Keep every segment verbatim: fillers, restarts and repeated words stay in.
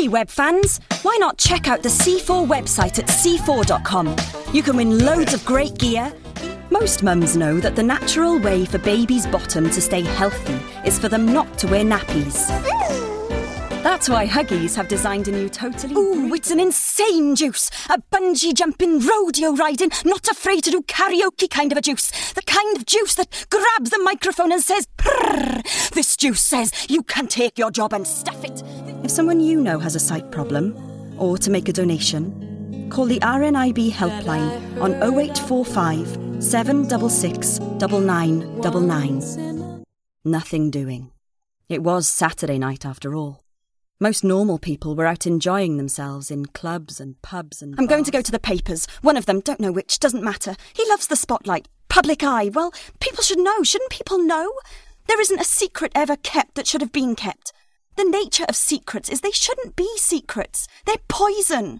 Hey web fans, why not check out the C four website at c four dot com. You can win loads of great gear. Most mums know that the natural way for baby's bottom to stay healthy is for them not to wear nappies. That's why Huggies have designed a new totally... Ooh, it's an insane juice! A bungee jumping, rodeo riding, not afraid to do karaoke kind of a juice. The kind of juice that grabs the microphone and says, prrrr. This juice says you can take your job and stuff it. If someone you know has a sight problem, or to make a donation, call the R N I B helpline on oh eight four five, seven six six, nine nine nine nine. Nothing doing. It was Saturday night after all. Most normal people were out enjoying themselves in clubs and pubs and... I'm going to go to the papers. One of them, don't know which, doesn't matter. He loves the spotlight. Public eye. Well, people should know. Shouldn't people know? There isn't a secret ever kept that should have been kept. The nature of secrets is they shouldn't be secrets. They're poison.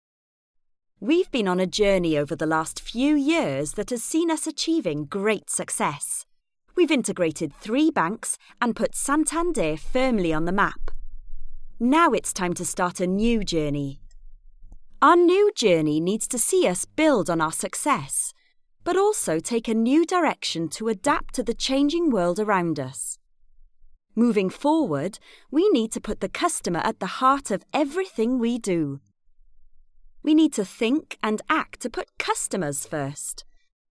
We've been on a journey over the last few years that has seen us achieving great success. We've integrated three banks and put Santander firmly on the map. Now it's time to start a new journey. Our new journey needs to see us build on our success, but also take a new direction to adapt to the changing world around us. Moving forward, we need to put the customer at the heart of everything we do. We need to think and act to put customers first.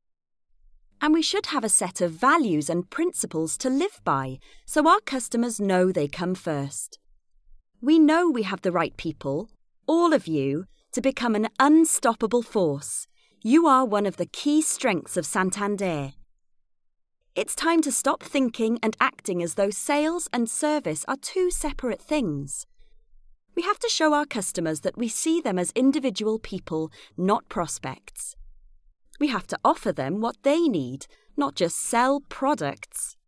And we should have a set of values and principles to live by so our customers know they come first. We know we have the right people, all of you, to become an unstoppable force. You are one of the key strengths of Santander. It's time to stop thinking and acting as though sales and service are two separate things. We have to show our customers that we see them as individual people, not prospects. We have to offer them what they need, not just sell products.